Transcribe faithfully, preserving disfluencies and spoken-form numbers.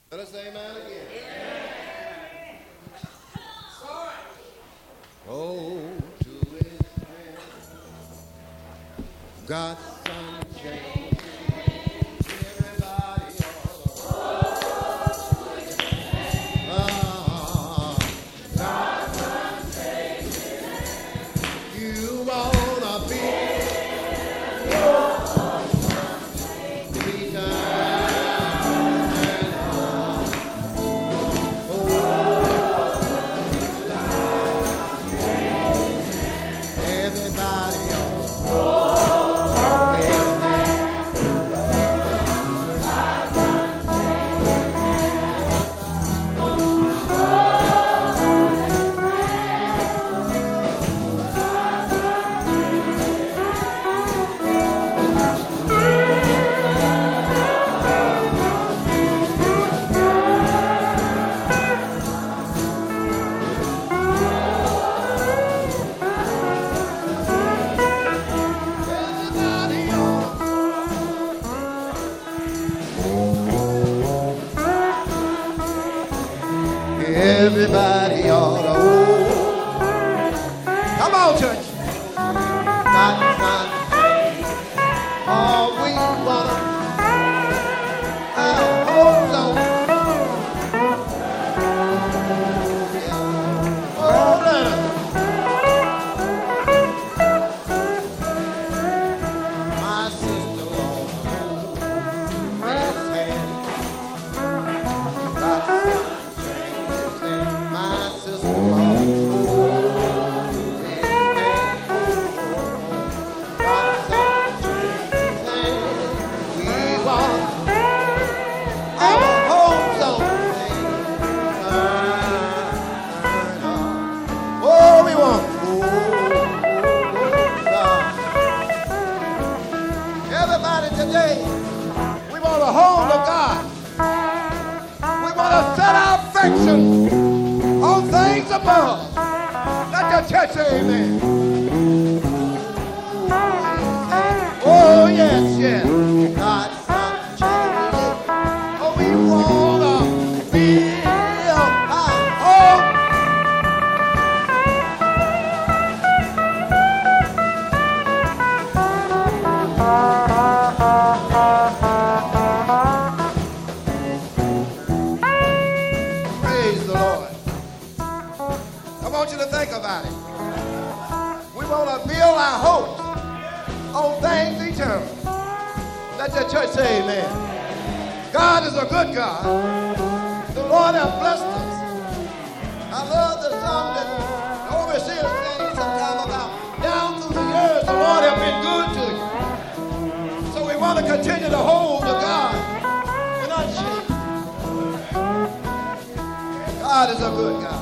Let us say amen again. Oh, to his strength, God's Son changed everybody all around. God's Son changed. You wanna be, be everybody ought to own. Come on, church. Not, not all we want to hold on. Hold on. My sister Lord, his hand. Not, my sister, we want our homes on. Oh, we want. Everybody today, we want a home of God. We want to set our affection on things above. Let the church say amen. Oh, yes, yes. God's Son changed. Oh, we want to feel our home. Praise the Lord. I want you to think about it. We want to build our hopes on things eternal. Let the church say amen. God is a good God. The Lord has blessed us. I love the song that the overseer sings sometime about down through the years the Lord has been good to you. So we want to continue to hold to God and not shake. God is a good God.